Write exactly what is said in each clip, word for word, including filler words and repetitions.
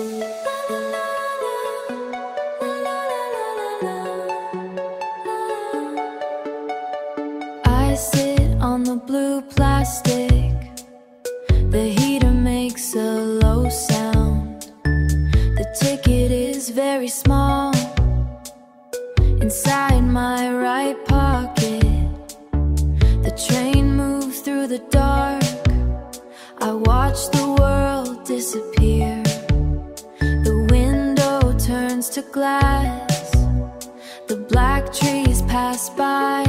I sit on the blue plastic. The heater makes a low sound. The ticket is very small. Inside my right pocket, the train moves through the dark. I watch the world disappear. The window turns to glass. The black trees pass by.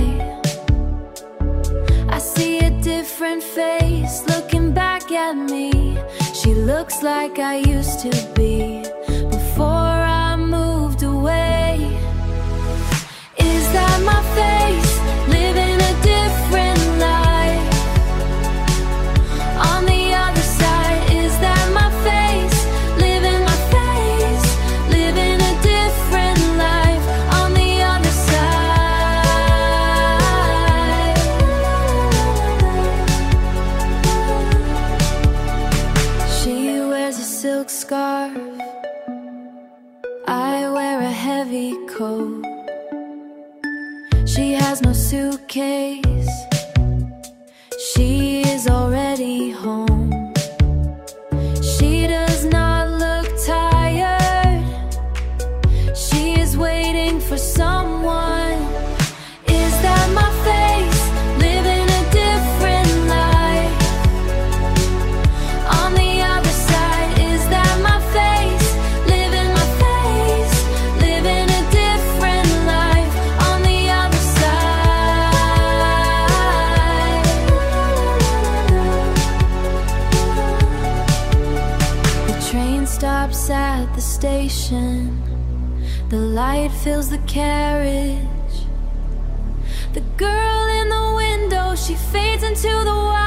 I see a different face looking back at me. She looks like I used to be before I moved away. Is that my face, living a different life? On the other side, is that my face, living my face, living a different life? On the other side. She wears a silk scarf, I wear a heavy coat. She has no suitcase. She is already home. She does not look tired. She is waiting for someone. Is that my face, living a different life? On the other side, is that my face, living my face, living a different life? On the other side. The train stops at the station. The light fills the carriage. The girl in the window, she fades into the white.